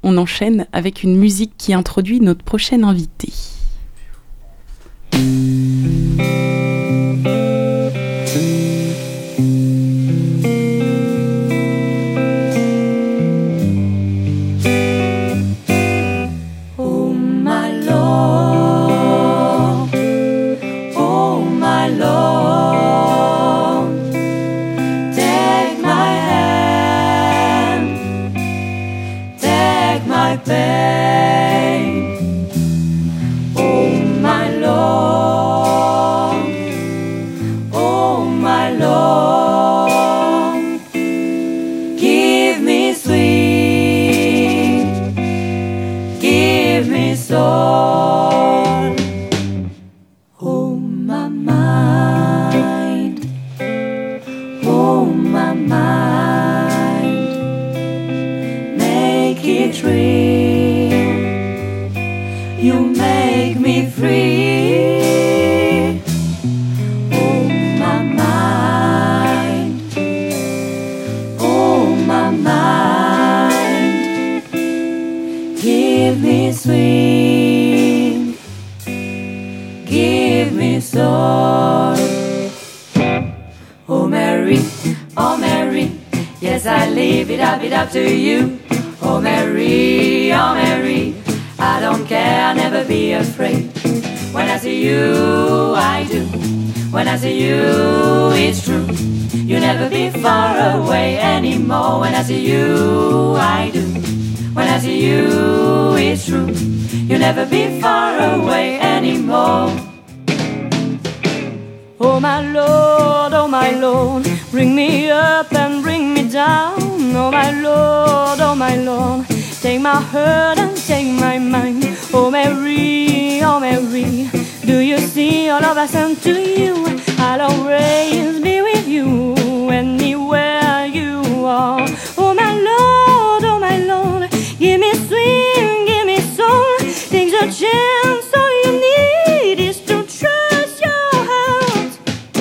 on enchaîne avec une musique qui introduit notre prochaine invitée. To you, oh Mary, I don't care, I'll never be afraid. When I see you, I do. When I see you, it's true. You'll never be far away anymore. When I see you, I do. When I see you, it's true. You'll never be far away anymore. Oh my Lord, bring me up and bring me down. Oh my Lord, take my heart and take my mind. Oh Mary, do you see all of us sent to you? I'll always be with you anywhere you are. Oh my Lord, give me swing, give me soul. Take the chance, all you need is to trust your heart.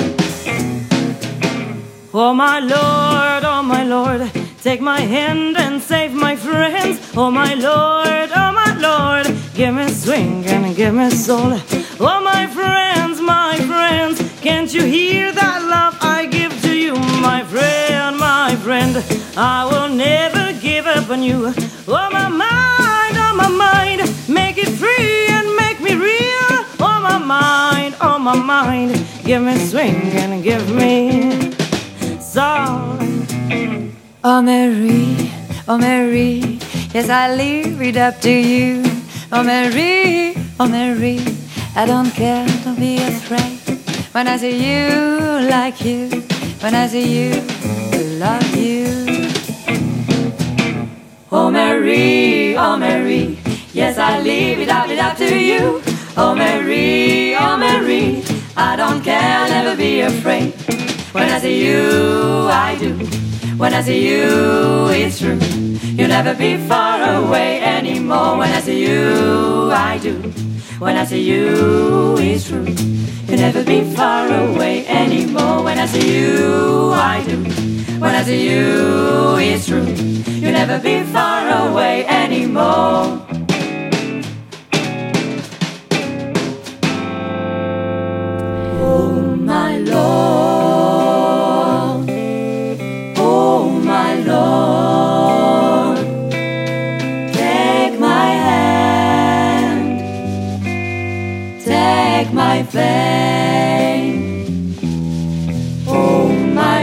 Oh my Lord, take my hand and save my friends. Oh my Lord, give me swing and give me soul. Oh my friends, can't you hear that love I give to you? My friend, I will never give up on you. Oh my mind, make it free and make me real. Oh my mind, give me swing and give me soul. Oh Mary, yes, I leave it up to you. Oh Mary, I don't care, don't be afraid. When I see you, like you. When I see you, I love you. Oh Mary, yes, I leave it up to you. Oh Mary, I don't care, I'll never be afraid. When I see you, I do. When I see you, it's true. You'll never be far away anymore. When I see you, I do. When I see you, it's true. You'll never be far away anymore. When I see you, I do. When I see you, it's true. You'll never be far away anymore. Oh my Lord. My flame, oh my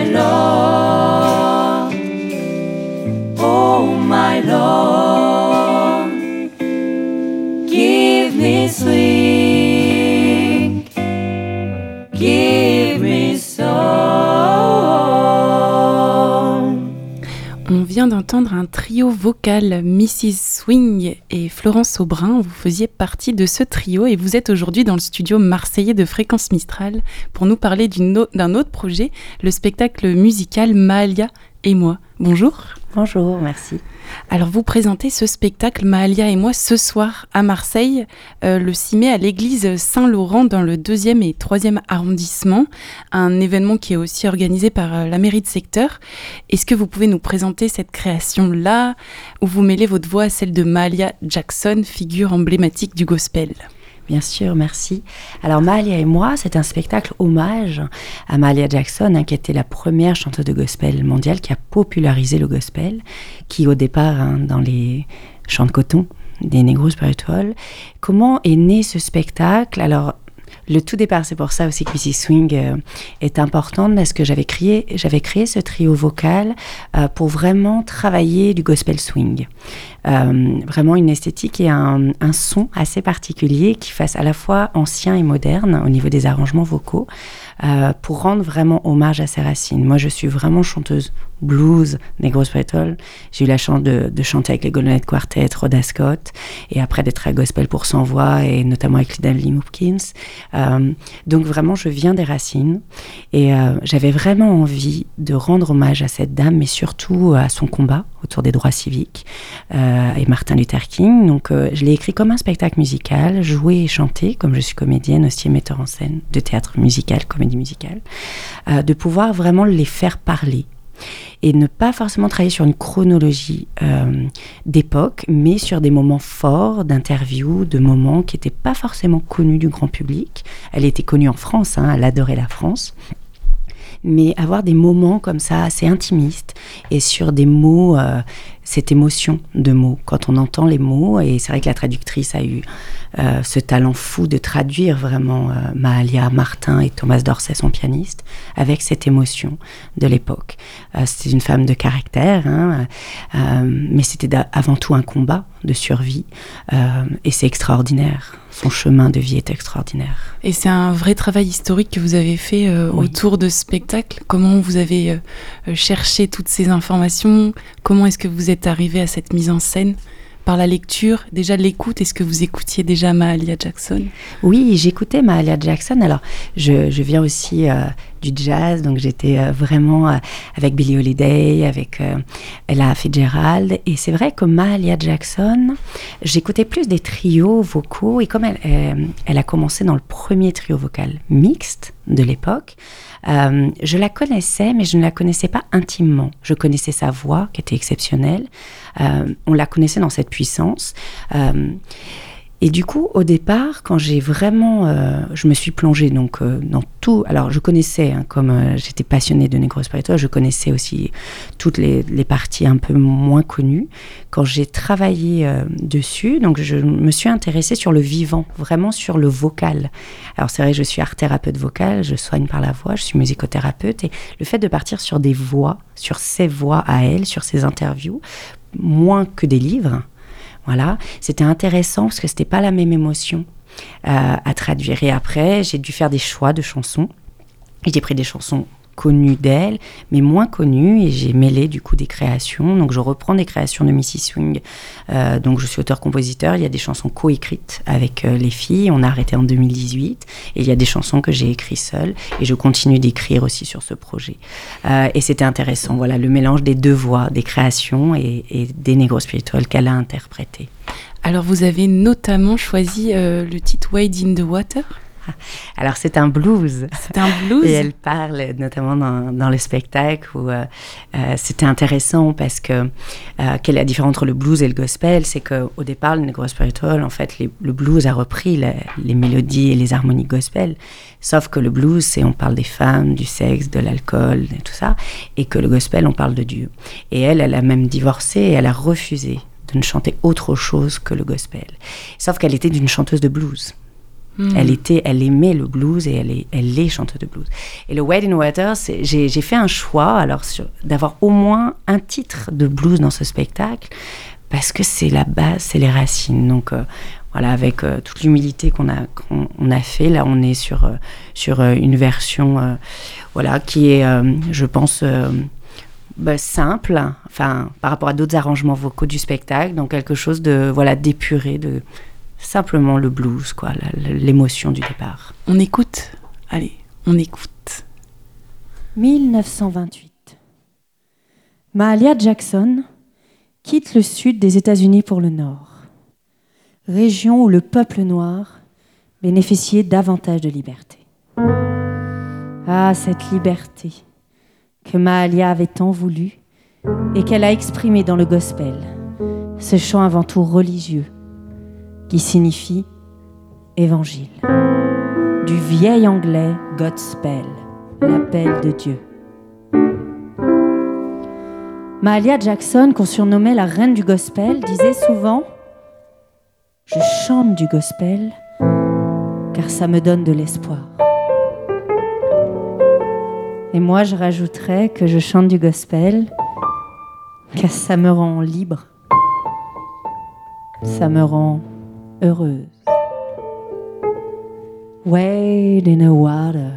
Lord, give me sweet, give me soul. On vient d'entendre un trio vocal, Mrs. Swing et Florence Aubrin. Vous faisiez partie de ce trio et vous êtes aujourd'hui dans le studio marseillais de Fréquence Mistral pour nous parler d'un autre projet, le spectacle musical Mahalia et moi. Bonjour. Bonjour, merci. Alors vous présentez ce spectacle Mahalia et moi ce soir à Marseille, le 6 mai à l'église Saint-Laurent dans le 2e et 3e arrondissement, un événement qui est aussi organisé par la mairie de secteur. Est-ce que vous pouvez nous présenter cette création-là où vous mêlez votre voix à celle de Mahalia Jackson, figure emblématique du gospel ? Bien sûr, merci. Alors Mahalia et moi, c'est un spectacle hommage à Mahalia Jackson, qui était la première chanteuse de gospel mondiale qui a popularisé le gospel, qui au départ, dans les champs de coton des Negro Spiritual. Comment est né ce spectacle ? Alors, le tout départ, c'est pour ça aussi que Mrs. Swing est importante, parce que j'avais créé ce trio vocal pour vraiment travailler du gospel swing. Vraiment une esthétique et un son assez particulier qui fasse à la fois ancien et moderne au niveau des arrangements vocaux, pour rendre vraiment hommage à ses racines. Moi, je suis vraiment chanteuse blues, Negro Spiritual. J'ai eu la chance de chanter avec les Golden Head Quartet, Rhoda Scott, et après d'être à Gospel pour Sans Voix, et notamment avec Liddy Hopkins. Donc vraiment, je viens des racines, et j'avais vraiment envie de rendre hommage à cette dame, mais surtout à son combat autour des droits civiques, et Martin Luther King. Donc je l'ai écrit comme un spectacle musical, joué et chanté, comme je suis comédienne, aussi metteur en scène de théâtre musical, comédie musicale, de pouvoir vraiment les faire parler. Et ne pas forcément travailler sur une chronologie d'époque, mais sur des moments forts d'interviews, de moments qui n'étaient pas forcément connus du grand public. Elle était connue en France, elle adorait la France. Mais avoir des moments comme ça, assez intimistes, et sur des mots, cette émotion de mots, quand on entend les mots, et c'est vrai que la traductrice a eu ce talent fou de traduire vraiment Mahalia, Martin et Thomas Dorsey, son pianiste, avec cette émotion de l'époque. C'était une femme de caractère, mais c'était avant tout un combat de survie, et c'est extraordinaire. Son chemin de vie est extraordinaire. Et c'est un vrai travail historique que vous avez fait autour de ce spectacle. Comment vous avez cherché toutes ces informations ? Comment est-ce que vous êtes arrivé à cette mise en scène ? Par la lecture, déjà l'écoute, est-ce que vous écoutiez déjà Mahalia Jackson ? Oui, j'écoutais Mahalia Jackson. Alors, je viens aussi du jazz, donc j'étais vraiment avec Billie Holiday, avec Ella Fitzgerald. Et c'est vrai que Mahalia Jackson, j'écoutais plus des trios vocaux. Et comme elle a commencé dans le premier trio vocal mixte de l'époque, je la connaissais, mais je ne la connaissais pas intimement. Je connaissais sa voix, qui était exceptionnelle. On la connaissait dans cette puissance. Et du coup, au départ, quand j'ai vraiment... je me suis plongée donc, dans tout... Alors, je connaissais, comme j'étais passionnée de Negro Spiritual, je connaissais aussi toutes les parties un peu moins connues. Quand j'ai travaillé dessus, donc je me suis intéressée sur le vivant, vraiment sur le vocal. Alors, c'est vrai, je suis art-thérapeute vocale, je soigne par la voix, je suis musicothérapeute. Et le fait de partir sur des voix, sur ses voix à elle, sur ses interviews, moins que des livres... Voilà, c'était intéressant parce que c'était pas la même émotion à traduire. Et après, j'ai dû faire des choix de chansons. Et j'ai pris des chansons connues d'elle, mais moins connues, et j'ai mêlé du coup des créations. Donc je reprends des créations de Mrs. Swing. Donc je suis auteur-compositeur. Il y a des chansons coécrites avec les filles. On a arrêté en 2018. Et il y a des chansons que j'ai écrites seule. Et je continue d'écrire aussi sur ce projet. Et c'était intéressant. Voilà, le mélange des deux voix, des créations et des Negro Spiritual qu'elle a interprétées. Alors vous avez notamment choisi le titre Wade in the Water. Alors c'est un blues. C'est un blues. Et elle parle notamment dans le spectacle où c'était intéressant parce que quelle est la différence entre le blues et le gospel, c'est qu'au départ le Negro Spiritual, en fait le blues a repris les mélodies et les harmonies gospel, sauf que le blues on parle des femmes, du sexe, de l'alcool et tout ça, et que le gospel on parle de Dieu. Et elle a même divorcé et elle a refusé de ne chanter autre chose que le gospel, sauf qu'elle était d'une chanteuse de blues. Elle aimait le blues et elle est chanteuse de blues. Et le Wade in the Water, j'ai fait un choix alors d'avoir au moins un titre de blues dans ce spectacle parce que c'est la base, c'est les racines. Donc voilà, avec toute l'humilité qu'on a fait, là on est sur une version voilà qui est, je pense. Simple, enfin par rapport à d'autres arrangements vocaux du spectacle, donc quelque chose de d'épuré, de simplement le blues, l'émotion du départ. On écoute, allez, on écoute. 1928. Mahalia Jackson quitte le sud des États-Unis pour le nord, région où le peuple noir bénéficiait davantage de liberté. Ah, cette liberté que Mahalia avait tant voulu et qu'elle a exprimée dans le gospel, ce chant avant tout religieux qui signifie évangile, du vieil anglais Godspell, l'appel de Dieu. Mahalia Jackson, qu'on surnommait la reine du gospel, disait souvent « Je chante du gospel car ça me donne de l'espoir ». Et moi, je rajouterais que je chante du gospel car ça me rend libre, ça me rend heureuse. Wade in the water.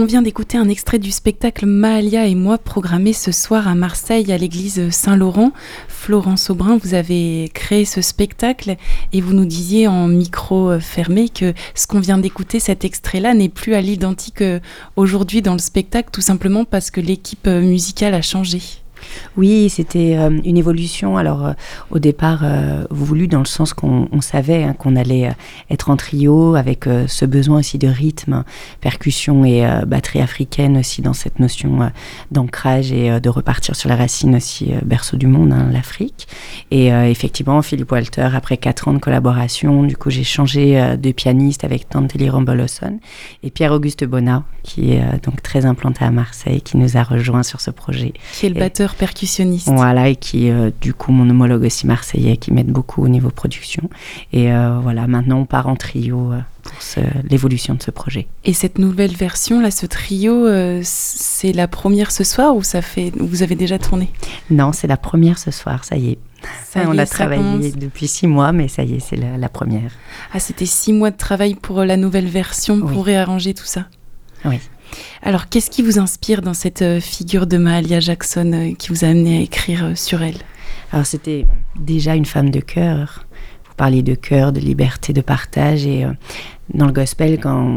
On vient d'écouter un extrait du spectacle Mahalia et moi, programmé ce soir à Marseille, à l'église Saint-Laurent. Florence Aubrin, vous avez créé ce spectacle et vous nous disiez en micro fermé que ce qu'on vient d'écouter, cet extrait-là, n'est plus à l'identique aujourd'hui dans le spectacle, tout simplement parce que l'équipe musicale a changé. Oui, c'était une évolution. Alors, au départ, voulu dans le sens qu'on savait qu'on allait être en trio avec ce besoin aussi de rythme, percussion et batterie africaine aussi dans cette notion d'ancrage et de repartir sur la racine aussi, berceau du monde, l'Afrique. Et effectivement, Philippe Walter, après 4 ans de collaboration, du coup, j'ai changé de pianiste avec Tanteli Rombolosson et Pierre-Auguste Bonnat, qui est donc très implanté à Marseille, qui nous a rejoints sur ce projet. Qui est le batteur percussionniste. Voilà, et qui du coup mon homologue aussi marseillais, qui m'aide beaucoup au niveau production. Et voilà, maintenant on part en trio pour l'évolution de ce projet. Et cette nouvelle version, là, ce trio, c'est la première ce soir ou vous avez déjà tourné ? Non, c'est la première ce soir, ça y est. On a travaillé commence. depuis 6 mois, mais ça y est, c'est la première. Ah, c'était 6 mois de travail pour la nouvelle version, pour réarranger tout ça. Oui. Alors, qu'est-ce qui vous inspire dans cette figure de Mahalia Jackson qui vous a amené à écrire sur elle ? Alors, c'était déjà une femme de cœur. Vous parliez de cœur, de liberté, de partage. Et dans le gospel,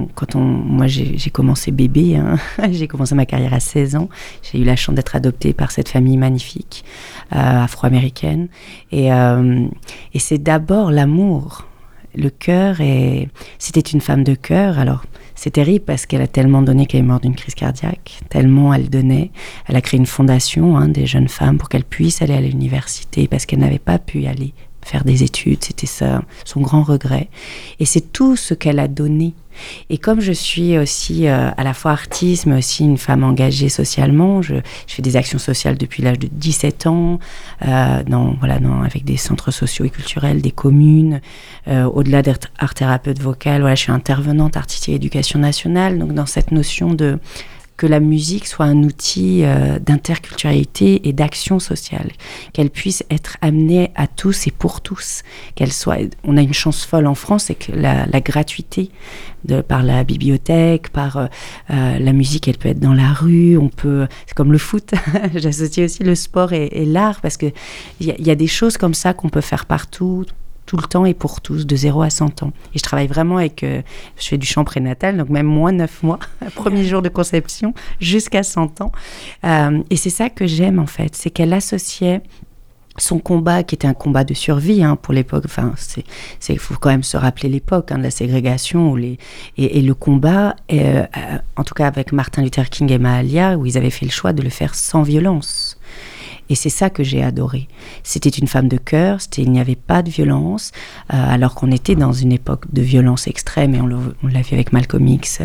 moi j'ai commencé bébé, j'ai commencé ma carrière à 16 ans. J'ai eu la chance d'être adoptée par cette famille magnifique, afro-américaine. Et c'est d'abord l'amour. Le cœur, c'était une femme de cœur. Alors, c'est terrible parce qu'elle a tellement donné qu'elle est morte d'une crise cardiaque, tellement elle donnait. Elle a créé une fondation des jeunes femmes pour qu'elles puissent aller à l'université parce qu'elles n'avaient pas pu aller faire des études. C'était ça, son grand regret. Et c'est tout ce qu'elle a donné. Et comme je suis aussi à la fois artiste, mais aussi une femme engagée socialement, je fais des actions sociales depuis l'âge de 17 ans, avec des centres sociaux et culturels, des communes. Au-delà d'être art-thérapeute vocale, je suis intervenante artistique et éducation nationale. Donc dans cette notion que la musique soit un outil d'interculturalité et d'action sociale, qu'elle puisse être amenée à tous et pour tous, on a une chance folle en France, c'est que la gratuité par la bibliothèque, par la musique, elle peut être dans la rue, c'est comme le foot, j'associe aussi le sport et l'art, parce que il y a des choses comme ça qu'on peut faire partout, tout le temps et pour tous, de 0 à 100 ans. Et je travaille vraiment je fais du chant prénatal, donc même moins 9 mois, premier jour de conception, jusqu'à 100 ans. Et c'est ça que j'aime en fait, c'est qu'elle associait son combat, qui était un combat de survie pour l'époque, il faut quand même se rappeler l'époque de la ségrégation, et le combat, en tout cas avec Martin Luther King et Mahalia, où ils avaient fait le choix de le faire sans violence. Et c'est ça que j'ai adoré. C'était une femme de cœur, il n'y avait pas de violence, alors qu'on était dans une époque de violence extrême, et on l'a vu avec Malcolm X,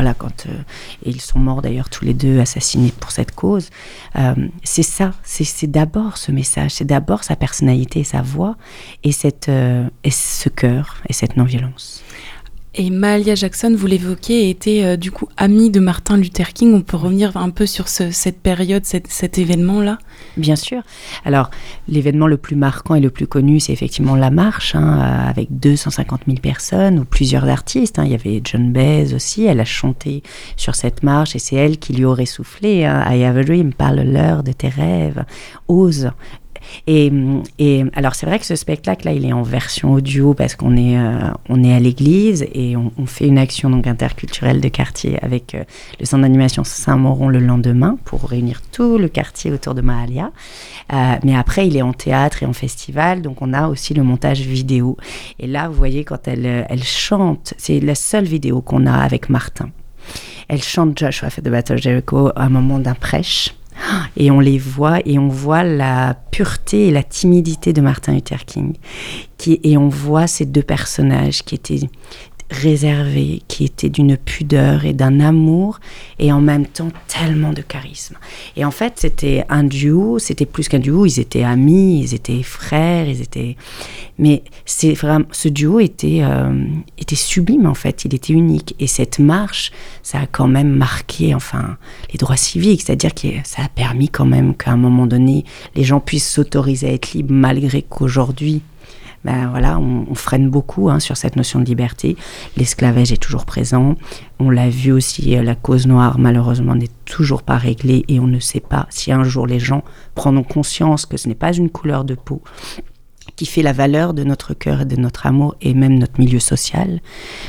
et ils sont morts d'ailleurs tous les deux, assassinés pour cette cause. C'est ça, c'est d'abord ce message, c'est d'abord sa personnalité et sa voix, et ce cœur et cette non-violence. Et Mahalia Jackson, vous l'évoquez, était du coup amie de Martin Luther King. On peut revenir un peu sur cette période, cet événement-là ? Bien sûr. Alors, l'événement le plus marquant et le plus connu, c'est effectivement la marche, avec 250 000 personnes, ou plusieurs artistes. Il y avait Joan Baez aussi, elle a chanté sur cette marche, et c'est elle qui lui aurait soufflé. I have a dream, parle-leur de tes rêves, ose. Et alors c'est vrai que ce spectacle-là, il est en version audio parce qu'on est à l'église et on fait une action donc interculturelle de quartier avec le centre d'animation Saint-Mauron le lendemain pour réunir tout le quartier autour de Mahalia. Mais après, il est en théâtre et en festival, donc on a aussi le montage vidéo. Et là, vous voyez, quand elle chante, c'est la seule vidéo qu'on a avec Martin. Elle chante Joshua fait the Battle of Jericho à un moment d'un prêche. Et on les voit, et on voit la pureté et la timidité de Martin Luther King. Et on voit ces deux personnages qui étaient réservés, qui étaient d'une pudeur et d'un amour, et en même temps tellement de charisme. Et en fait, c'était un duo, c'était plus qu'un duo, ils étaient amis, ils étaient frères, mais c'est vraiment, ce duo était sublime en fait, il était unique. Et cette marche, ça a quand même marqué les droits civiques, c'est-à-dire que ça a permis quand même qu'à un moment donné, les gens puissent s'autoriser à être libres, malgré qu'aujourd'hui, on freine beaucoup sur cette notion de liberté. L'esclavage est toujours présent. On l'a vu aussi, la cause noire, malheureusement, n'est toujours pas réglée et on ne sait pas si un jour les gens prendront conscience que ce n'est pas une couleur de peau qui fait la valeur de notre cœur et de notre amour et même notre milieu social.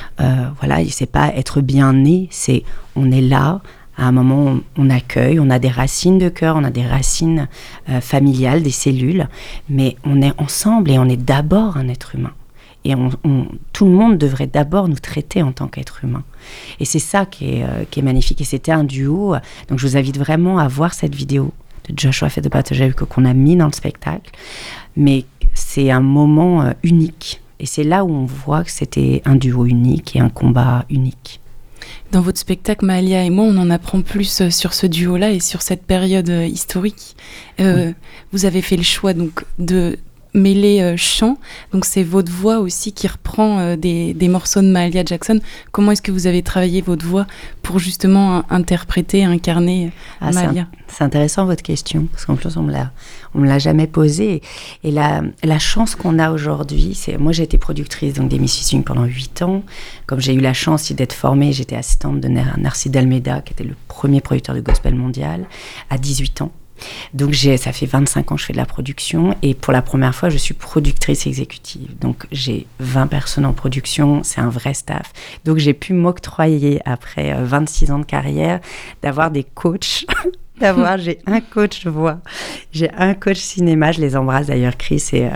C'est pas être bien né, on est là. À un moment, on accueille, on a des racines de cœur, on a des racines familiales, des cellules, mais on est ensemble et on est d'abord un être humain. Et tout le monde devrait d'abord nous traiter en tant qu'être humain. Et c'est ça qui est magnifique. Et c'était un duo. Donc je vous invite vraiment à voir cette vidéo de Joshua Fedopatojevic qu'on a mis dans le spectacle. Mais c'est un moment unique. Et c'est là où on voit que c'était un duo unique et un combat unique. Dans votre spectacle, Mahalia et moi, on en apprend plus sur ce duo-là et sur cette période historique. Oui. Vous avez fait le choix donc, de mêler chant, donc c'est votre voix aussi qui reprend des morceaux de Mahalia Jackson. Comment est-ce que vous avez travaillé votre voix pour justement interpréter, incarner Mahalia ? C'est intéressant votre question, parce qu'en plus on me l'a jamais posée. Et la chance qu'on a aujourd'hui, moi j'ai été productrice donc, des Misfits Swing pendant 8 ans. Comme j'ai eu la chance d'être formée, j'étais assistante de Narcisse Almeida, qui était le premier producteur de gospel mondial, à 18 ans. Donc ça fait 25 ans que je fais de la production et pour la première fois je suis productrice exécutive, donc j'ai 20 personnes en production, c'est un vrai staff, donc j'ai pu m'octroyer après 26 ans de carrière d'avoir des coachs j'ai un coach voix, j'ai un coach cinéma, je les embrasse d'ailleurs, Chris et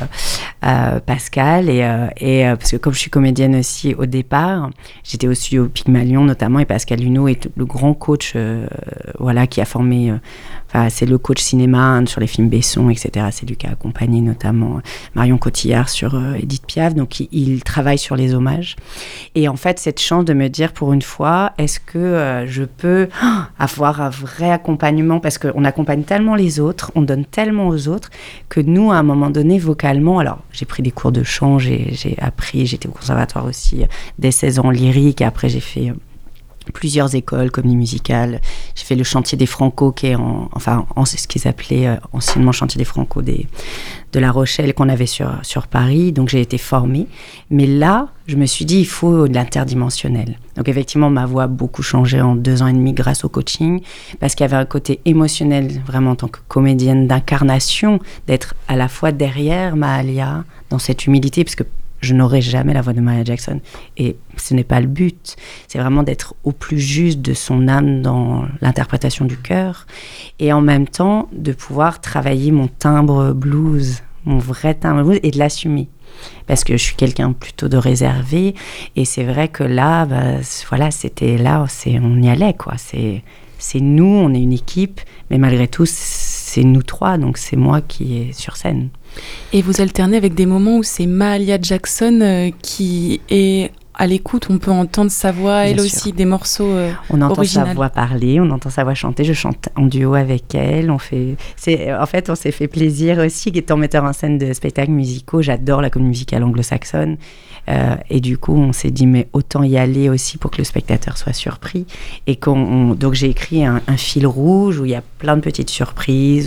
Pascal, et parce que comme je suis comédienne aussi au départ, j'étais aussi au Pygmalion notamment, et Pascal Luneau est le grand coach qui a formé, c'est le coach cinéma sur les films Besson, etc. C'est lui qui a accompagné notamment Marion Cotillard sur Édith Piaf, donc il travaille sur les hommages. Et en fait, cette chance de me dire pour une fois, est-ce que je peux avoir un vrai accompagnement, parce qu'on accompagne tellement les autres, on donne tellement aux autres, que nous, à un moment donné, vocalement, alors j'ai pris des cours de chant, j'ai appris, j'étais au conservatoire aussi dès 16 ans lyrique, et après j'ai fait plusieurs écoles, comédie musicale. J'ai fait le chantier des Franco, qui est c'est ce qu'ils appelaient anciennement chantier des Franco de La Rochelle, qu'on avait sur Paris. Donc j'ai été formée. Mais là, je me suis dit, il faut de l'interdimensionnel. Donc effectivement, ma voix a beaucoup changé en 2 ans et demi grâce au coaching, parce qu'il y avait un côté émotionnel, vraiment en tant que comédienne d'incarnation, d'être à la fois derrière Mahalia, dans cette humilité, parce que je n'aurai jamais la voix de Mahalia Jackson. Et ce n'est pas le but. C'est vraiment d'être au plus juste de son âme dans l'interprétation du cœur. Et en même temps, de pouvoir travailler mon timbre blues, mon vrai timbre blues, et de l'assumer. Parce que je suis quelqu'un plutôt de réservé. Et c'est vrai que là, c'était là, on y allait, quoi. C'est nous, on est une équipe. Mais malgré tout, c'est nous 3. Donc c'est moi qui est sur scène. Et vous alternez avec des moments où c'est Mahalia Jackson qui est à l'écoute, on peut entendre sa voix, elle aussi, des morceaux on entend originales. Sa voix parler, on entend sa voix chanter, je chante en duo avec elle, on s'est fait plaisir aussi, étant metteur en scène de spectacles musicaux, j'adore la comédie musicale anglo-saxonne, et du coup on s'est dit mais autant y aller aussi pour que le spectateur soit surpris, et donc j'ai écrit un fil rouge où il y a plein de petites surprises,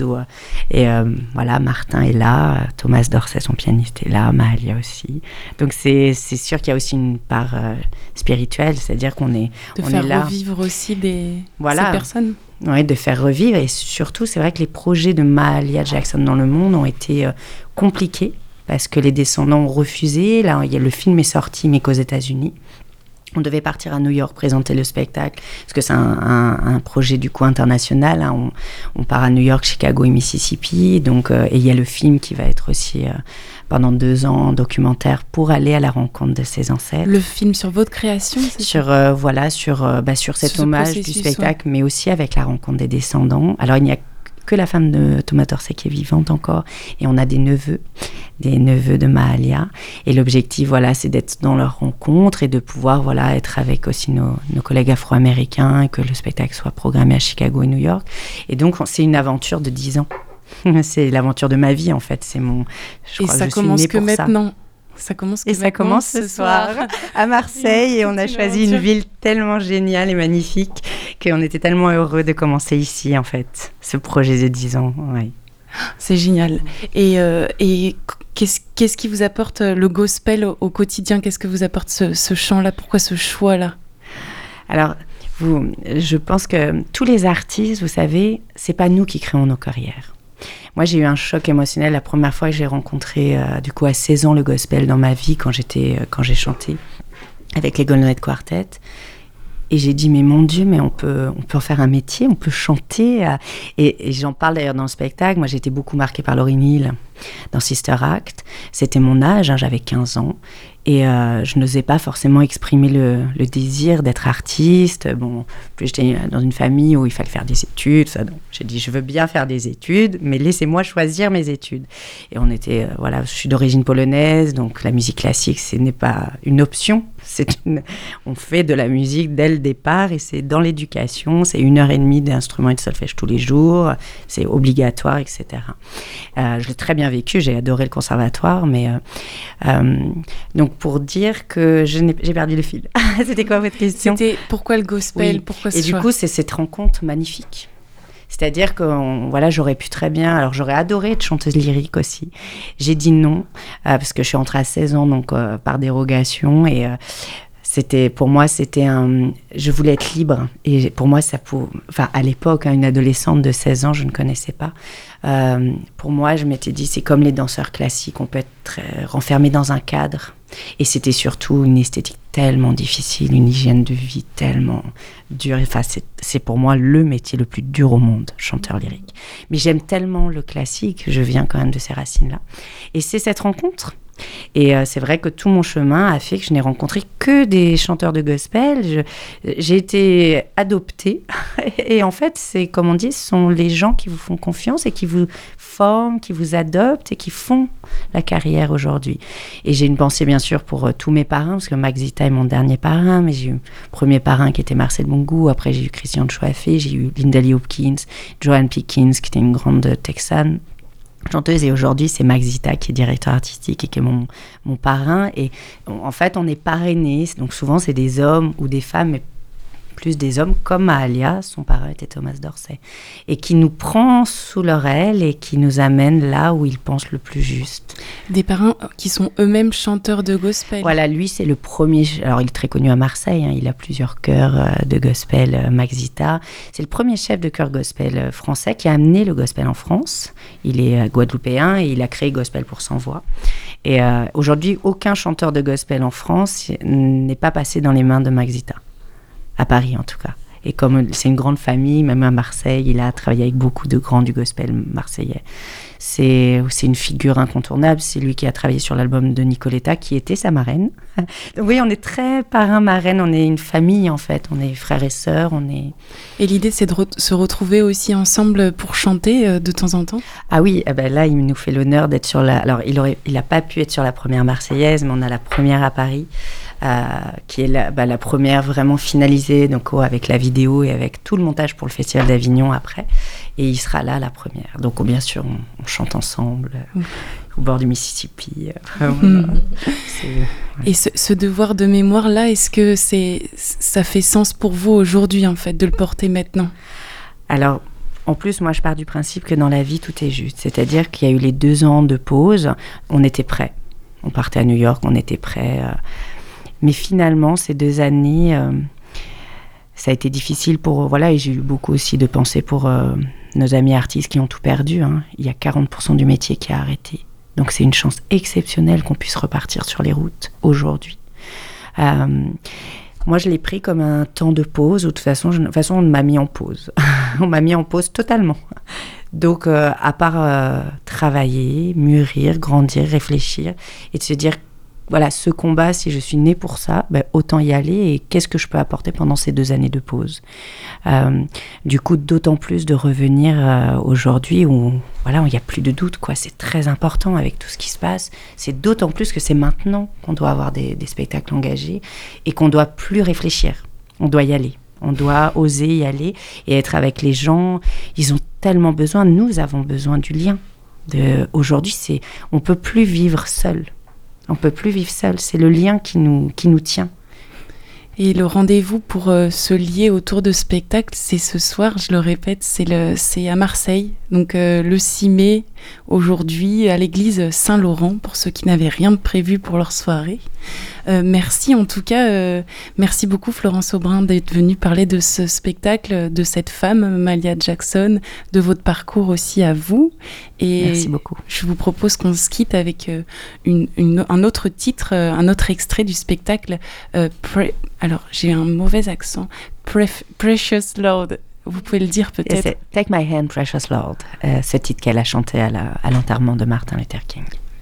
Martin est là, Thomas Dorset, son pianiste, est là, Mahalia aussi, donc c'est sûr qu'il y a aussi une part spirituelle, c'est-à-dire qu'on est de on faire est là. Revivre aussi ces personnes. Oui, de faire revivre, et surtout c'est vrai que les projets de Mahalia Jackson dans le monde ont été compliqués parce que les descendants ont refusé. Là, le film est sorti mais qu'aux États-Unis. On devait partir à New York présenter le spectacle, parce que c'est un projet du coup international. Hein. On part à New York, Chicago et Mississippi. Donc, et il y a le film qui va être aussi pendant 2 ans documentaire pour aller à la rencontre de ses ancêtres. Le film sur votre création, c'est sur cet hommage du spectacle, mais aussi avec la rencontre des descendants. Alors il n'y a que la femme de Thomas Dorset qui est vivante encore, et on a des neveux de Mahalia, et l'objectif c'est d'être dans leur rencontre et de pouvoir être avec aussi nos collègues afro-américains, et que le spectacle soit programmé à Chicago et New York. Et donc c'est une aventure de 10 ans. C'est l'aventure de ma vie en fait, ça commence que maintenant. Ça commence ce soir à Marseille, et on a choisi une ville tellement géniale et magnifique qu'on était tellement heureux de commencer ici, en fait, ce projet de 10 ans. Ouais. C'est génial. Et Qu'est-ce qui vous apporte le gospel au quotidien? Qu'est-ce que vous apporte ce chant-là? Pourquoi ce choix-là? Alors, je pense que tous les artistes, vous savez, c'est pas nous qui créons nos carrières. Moi, j'ai eu un choc émotionnel la première fois que j'ai rencontré, du coup, à 16 ans, le gospel dans ma vie, quand j'ai chanté avec les Golden Red Quartet. Et j'ai dit, mais mon Dieu, mais on peut en faire un métier, on peut chanter. Et j'en parle d'ailleurs dans le spectacle. Moi, j'ai été beaucoup marquée par Lauryn Hill dans Sister Act. C'était mon âge, j'avais 15 ans. Et je n'osais pas forcément exprimer le désir d'être artiste. Bon, puis j'étais dans une famille où il fallait faire des études. Ça, donc j'ai dit, je veux bien faire des études, mais laissez-moi choisir mes études. Et on était, je suis d'origine polonaise, donc la musique classique, ce n'est pas une option. On fait de la musique dès le départ et c'est dans l'éducation. C'est 1h30 d'instruments et de solfège tous les jours. C'est obligatoire, etc. Je l'ai très bien vécu. J'ai adoré le conservatoire, mais donc pour dire que j'ai perdu le fil. C'était quoi votre question? C'était pourquoi le gospel? Oui. Pourquoi ce Et du choix? coup, c'est cette rencontre magnifique. C'est-à-dire que j'aurais pu très bien... Alors, j'aurais adoré être chanteuse lyrique aussi. J'ai dit non, parce que je suis entrée à 16 ans, donc par dérogation. Et pour moi, je voulais être libre. Et pour moi, à l'époque, une adolescente de 16 ans, je ne connaissais pas. Pour moi, je m'étais dit, c'est comme les danseurs classiques. On peut être renfermé dans un cadre. Et c'était surtout une esthétique tellement difficile, une hygiène de vie tellement dure. Enfin, c'est pour moi le métier le plus dur au monde, chanteur lyrique. Mais j'aime tellement le classique, je viens quand même de ces racines-là. Et c'est cette rencontre. Et c'est vrai que tout mon chemin a fait que je n'ai rencontré que des chanteurs de gospel. J'ai été adoptée. Et en fait, c'est comme on dit, ce sont les gens qui vous font confiance et qui vous forment, qui vous adoptent et qui font la carrière aujourd'hui. Et j'ai une pensée bien sûr pour tous mes parrains, parce que Max Zita est mon dernier parrain, mais j'ai eu le premier parrain qui était Marcel Mungu, après j'ai eu Christian Chouafé, j'ai eu Linda Lee Hopkins, Joanne Pickens, qui était une grande texane chanteuse, et aujourd'hui c'est Max Zita qui est directeur artistique et qui est mon parrain. Et en fait on est parrainés, donc souvent c'est des hommes ou des femmes, mais plus des hommes, comme Mahalia, son parrain était Thomas Dorsey, et qui nous prend sous leur aile et qui nous amène là où il pense le plus juste. Des parrains qui sont eux-mêmes chanteurs de gospel. Voilà, lui c'est le premier, alors il est très connu à Marseille, il a plusieurs chœurs de gospel, Max Zita. C'est le premier chef de chœur gospel français qui a amené le gospel en France. Il est guadeloupéen et il a créé Gospel pour 100 voix. Et aujourd'hui, aucun chanteur de gospel en France n'est pas passé dans les mains de Max Zita. À Paris en tout cas. Et comme c'est une grande famille, même à Marseille, il a travaillé avec beaucoup de grands du gospel marseillais. C'est une figure incontournable. C'est lui qui a travaillé sur l'album de Nicoletta, qui était sa marraine. Donc oui, on est très parrain-marraine, on est une famille en fait, on est frères et sœurs, Et l'idée, c'est de se retrouver aussi ensemble pour chanter de temps en temps? Ah oui, là, il nous fait l'honneur d'être sur la... Alors, il n'a pas pu être sur la première Marseillaise, mais on a la première à Paris, qui est la première vraiment finalisée, donc avec la vidéo et avec tout le montage pour le Festival d'Avignon après. Et il sera là, la première. Donc, bien sûr, on chante ensemble au bord du Mississippi. Et ce devoir de mémoire-là, est-ce que ça fait sens pour vous aujourd'hui, en fait, de le porter maintenant? Alors, en plus, moi, je pars du principe que dans la vie, tout est juste. C'est-à-dire qu'il y a eu les 2 ans de pause, on était prêts. On partait à New York, on était prêts. Mais finalement, ces 2 années, ça a été difficile pour... Voilà, et j'ai eu beaucoup aussi de pensées pour nos amis artistes qui ont tout perdu. Il y a 40% du métier qui a arrêté. Donc, c'est une chance exceptionnelle qu'on puisse repartir sur les routes aujourd'hui. Moi, je l'ai pris comme un temps de pause, où de toute façon, on m'a mis en pause. On m'a mis en pause totalement. Donc, à part travailler, mûrir, grandir, réfléchir, et de se dire, voilà, ce combat, si je suis née pour ça, autant y aller, et qu'est-ce que je peux apporter pendant ces 2 années de pause. Du coup, d'autant plus de revenir aujourd'hui où, voilà, il n'y a plus de doute, quoi. C'est très important avec tout ce qui se passe. C'est d'autant plus que c'est maintenant qu'on doit avoir des spectacles engagés et qu'on ne doit plus réfléchir. On doit y aller. On doit oser y aller et être avec les gens. Ils ont tellement besoin. Nous avons besoin du lien. Aujourd'hui, on ne peut plus vivre seul. On ne peut plus vivre seul. C'est le lien qui nous tient. Et le rendez-vous pour se lier autour de spectacles, c'est ce soir, je le répète, c'est à Marseille. Donc le 6 mai, aujourd'hui à l'église Saint-Laurent, pour ceux qui n'avaient rien de prévu pour leur soirée. Merci en tout cas, merci beaucoup Florence Aubrin d'être venue parler de ce spectacle, de cette femme, Mahalia Jackson, de votre parcours aussi à vous. Et merci beaucoup. Je vous propose qu'on se quitte avec un autre titre, un autre extrait du spectacle. Alors, j'ai un mauvais accent. Precious Lord. Vous pouvez le dire peut-être. C'est Take My Hand, Precious Lord, ce titre qu'elle a chanté à l'enterrement de Martin Luther King.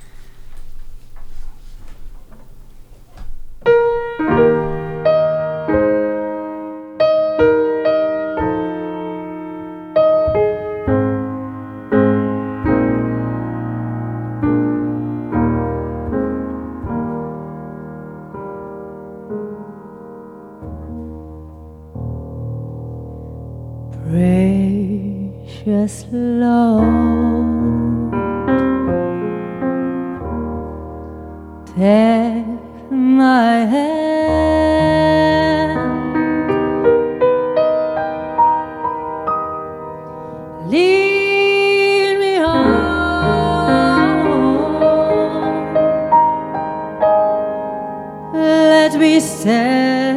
Precious Lord, take my hand, lead me on, let me stand.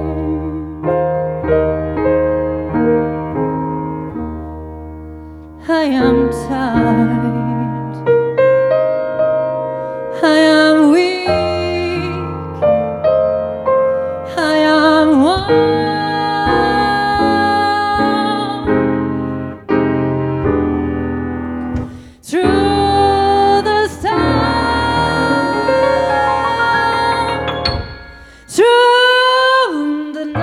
I am tired, I am weak, I am worn. Through the storm, through the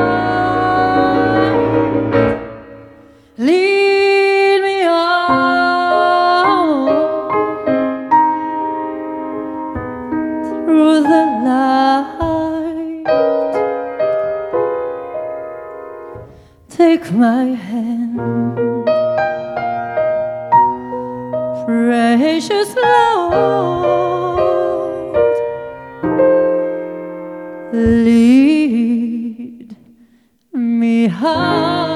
night, lead me on through the light. Take my hand, precious Lord, lead me home.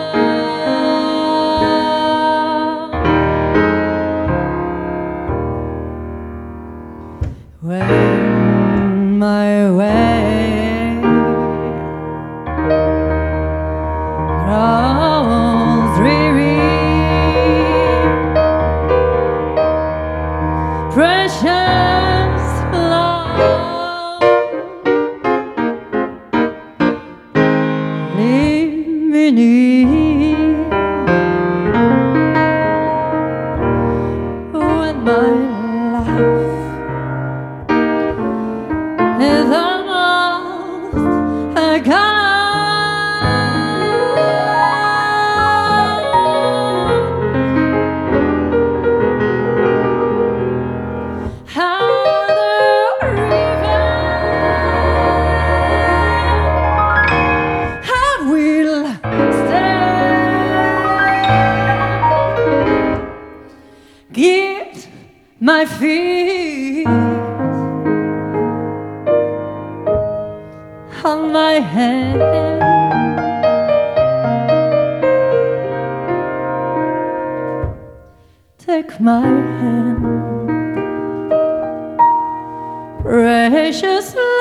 When my way grows dreary, precious Lord, lead me near. When my life is almost gone, how the river I will stand, get my feet on my hand, take my hand, precious